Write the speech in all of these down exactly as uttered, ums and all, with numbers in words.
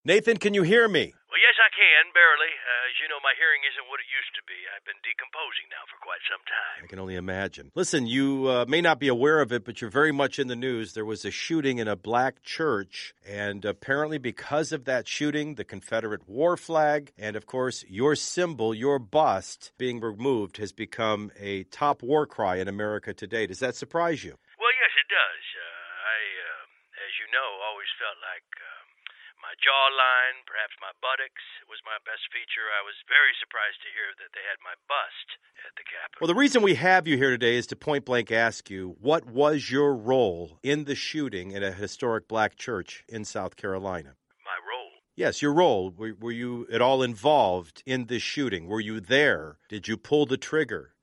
Nathan, can you hear me? Well, yes, I can, barely. Uh, as you know, my hearing isn't what it used to be. I've been decomposing now for quite some time. I can only imagine. Listen, you uh, may not be aware of it, but you're very much in the news. There was a shooting in a black church, and apparently because of that shooting, the Confederate war flag and, of course, your symbol, your bust being removed has become a top war cry in America today. Does that surprise you? Well, yes, it does. Uh, I, uh, as you know, always felt like... Uh, My jawline, perhaps my buttocks, was my best feature. I was very surprised to hear that they had my bust at the Capitol. Well, the reason we have you here today is to point blank ask you, what was your role in the shooting at a historic black church in South Carolina? My role? Yes, your role. Were, were you at all involved in this shooting? Were you there? Did you pull the trigger?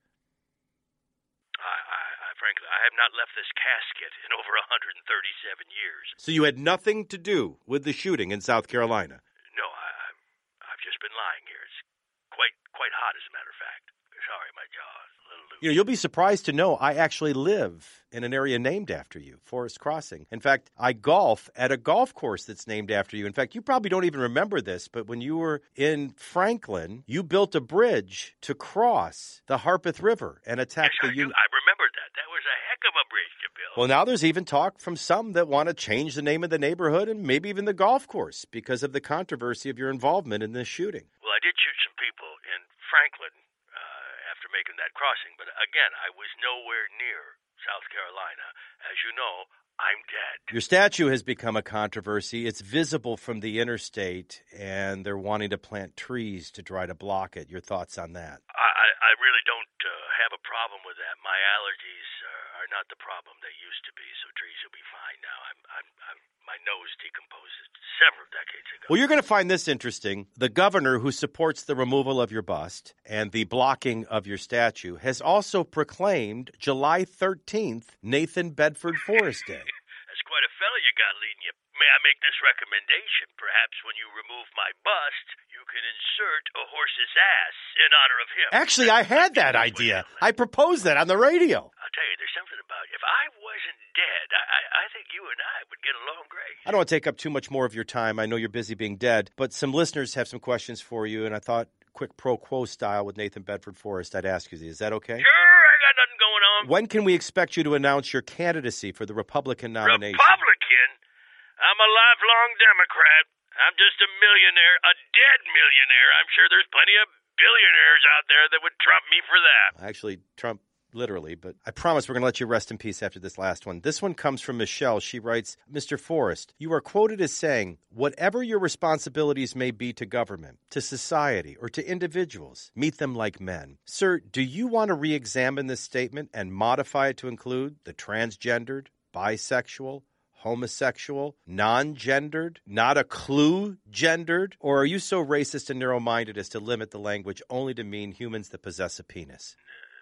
Frankly, I have not left this casket in over one hundred thirty-seven years. So you had nothing to do with the shooting in South Carolina? No, I, I've just been lying here. It's quite quite hot, as a matter of fact. Sorry, my jaw is a little loose. You know, you'll be surprised to know I actually live in an area named after you, Forest Crossing. In fact, I golf at a golf course that's named after you. In fact, you probably don't even remember this, but when you were in Franklin, you built a bridge to cross the Harpeth River and attack yes, the Union. I remember that. That was a heck of a bridge to build. Well, now there's even talk from some that want to change the name of the neighborhood and maybe even the golf course because of the controversy of your involvement in this shooting. Well, I did shoot some people in Franklin uh, after making that crossing, but again, I was nowhere near South Carolina. As you know, I'm dead. Your statue has become a controversy. It's visible from the interstate, and they're wanting to plant trees to try to block it. Your thoughts on that? I, I really don't uh, have a problem with that. My allergies are, are not the problem they used to be, so trees will be fine now. I'm, I'm, I'm, my nose decomposed several decades ago. Well, you're going to find this interesting. The governor who supports the removal of your bust and the blocking of your statue has also proclaimed July thirteenth Nathan Bedford Forrest Day. That's quite a fella you got leading you. May I make this recommendation? Perhaps when you remove my bust, you can insert a horse's ass in honor of him. Actually, I had that idea. I proposed that on the radio. I'll tell you, there's something about it. If I wasn't dead, I, I, I think you and I would get along great. I don't want to take up too much more of your time. I know you're busy being dead, but some listeners have some questions for you, and I thought quick pro quo style with Nathan Bedford Forrest, I'd ask you these. Is that okay? Sure, I got nothing going on. When can we expect you to announce your candidacy for the Republican nomination? Republican? I'm a lifelong Democrat. I'm just a millionaire, a dead millionaire. I'm sure there's plenty of billionaires out there that would trump me for that. Actually, Trump literally, but I promise we're going to let you rest in peace after this last one. This one comes from Michelle. She writes, Mister Forrest, you are quoted as saying, whatever your responsibilities may be to government, to society, or to individuals, meet them like men. Sir, do you want to re-examine this statement and modify it to include the transgendered, bisexual, homosexual, non-gendered, not a clue gendered? Or are you so racist and narrow-minded as to limit the language only to mean humans that possess a penis?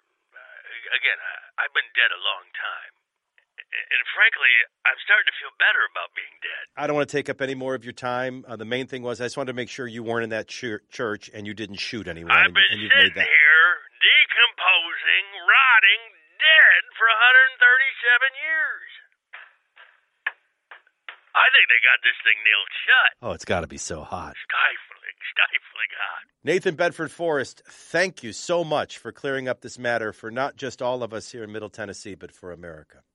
Again, I, I've been dead a long time. And frankly, I'm starting to feel better about being dead. I don't want to take up any more of your time. Uh, the main thing was I just wanted to make sure you weren't in that ch- church and you didn't shoot anyone. I've and, been and sitting made that. here, decomposing, rotting, dead for one hundred thirty-seven years. I think they got this thing nailed shut. Oh, it's got to be so hot. Stifling, stifling hot. Nathan Bedford Forrest, thank you so much for clearing up this matter for not just all of us here in Middle Tennessee, but for America.